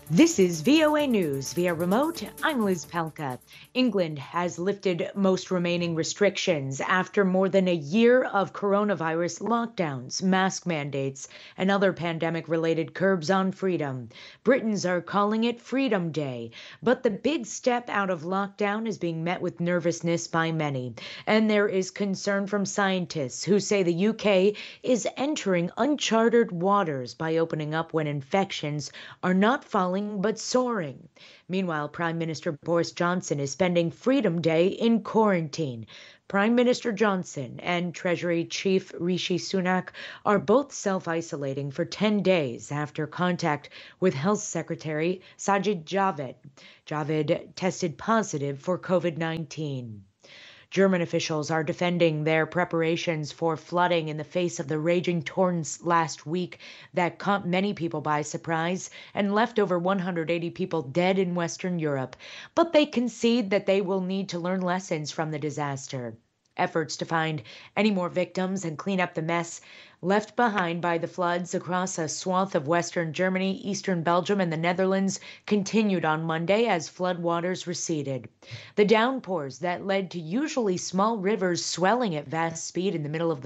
This is VOA News via remote. I'm Liz Pelka. England has lifted most remaining restrictions after more than a year of coronavirus lockdowns, mask mandates, and other pandemic-related curbs on freedom. Britons are calling it Freedom Day, but the big step out of lockdown is being met with nervousness by many. And there is concern from scientists who say the UK is entering uncharted waters by opening up when infections are not falling but soaring. Meanwhile, Prime Minister Boris Johnson is spending Freedom Day in quarantine. Prime Minister Johnson and Treasury Chief Rishi Sunak are both self-isolating for 10 days after contact with Health Secretary Sajid Javid. Javid tested positive for COVID-19. German officials are defending their preparations for flooding in the face of the raging torrents last week that caught many people by surprise and left over 180 people dead in Western Europe. But they concede that they will need to learn lessons from the disaster. Efforts to find any more victims and clean up the mess left behind by the floods across a swath of Western Germany, Eastern Belgium, and the Netherlands continued on Monday as floodwaters receded. The downpours that led to usually small rivers swelling at vast speed in the middle of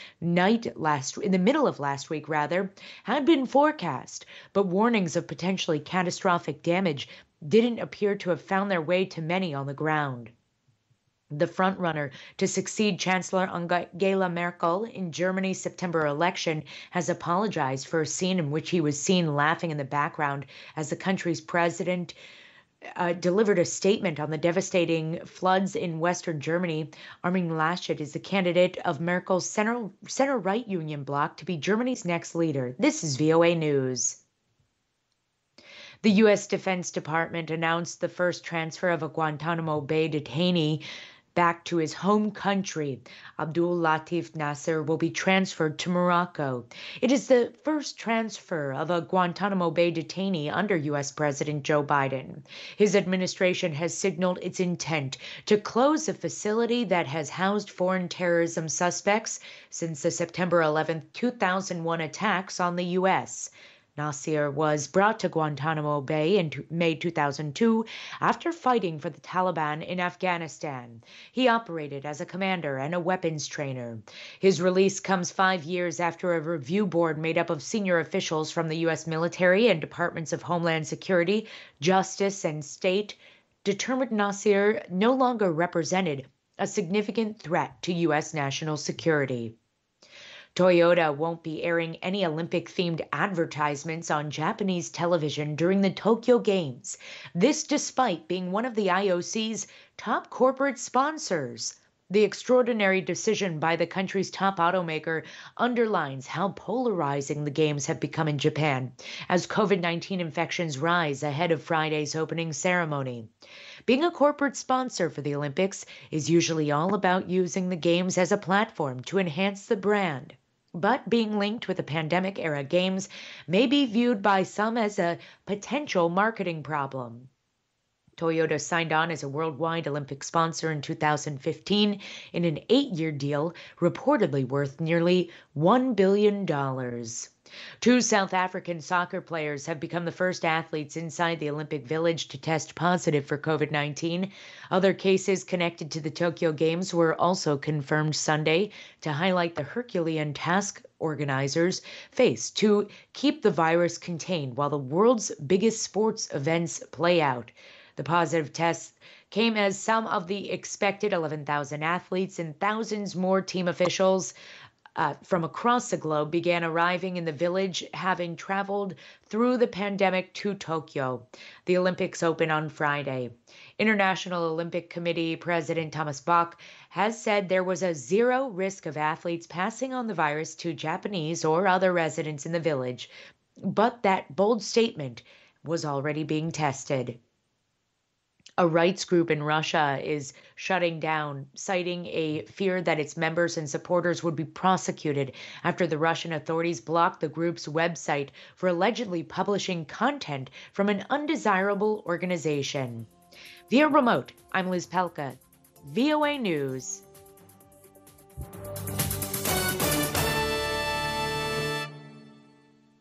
last week had been forecast, but warnings of potentially catastrophic damage didn't appear to have found their way to many on the ground. The frontrunner to succeed Chancellor Angela Merkel in Germany's September election has apologized for a scene in which he was seen laughing in the background as the country's president delivered a statement on the devastating floods in Western Germany. Armin Laschet is the candidate of Merkel's center-right union bloc to be Germany's next leader. This is VOA News. The U.S. Defense Department announced the first transfer of a Guantanamo Bay detainee back to his home country. Abdul Latif Nasser will be transferred to Morocco. It is the first transfer of a Guantanamo Bay detainee under U.S. President Joe Biden. His administration has signaled its intent to close a facility that has housed foreign terrorism suspects since the September 11, 2001 attacks on the U.S. Nasir was brought to Guantanamo Bay in May 2002 after fighting for the Taliban in Afghanistan. He operated as a commander and a weapons trainer. His release comes 5 years after a review board made up of senior officials from the U.S. military and Departments of Homeland Security, Justice, and State determined Nasir no longer represented a significant threat to U.S. national security. Toyota won't be airing any Olympic-themed advertisements on Japanese television during the Tokyo Games. This despite being one of the IOC's top corporate sponsors. The extraordinary decision by the country's top automaker underlines how polarizing the games have become in Japan as COVID-19 infections rise ahead of Friday's opening ceremony. Being a corporate sponsor for the Olympics is usually all about using the games as a platform to enhance the brand. But being linked with the pandemic-era games may be viewed by some as a potential marketing problem. Toyota signed on as a worldwide Olympic sponsor in 2015 in an 8-year deal reportedly worth nearly $1 billion. Two South African soccer players have become the first athletes inside the Olympic Village to test positive for COVID-19. Other cases connected to the Tokyo Games were also confirmed Sunday to highlight the Herculean task organizers face to keep the virus contained while the world's biggest sports events play out. The positive tests came as some of the expected 11,000 athletes and thousands more team officials from across the globe began arriving in the village, having traveled through the pandemic to Tokyo. The Olympics open on Friday. International Olympic Committee President Thomas Bach has said there was a zero risk of athletes passing on the virus to Japanese or other residents in the village, but that bold statement was already being tested. A rights group in Russia is shutting down, citing a fear that its members and supporters would be prosecuted after the Russian authorities blocked the group's website for allegedly publishing content from an undesirable organization. Via remote, I'm Liz Pelka, VOA News.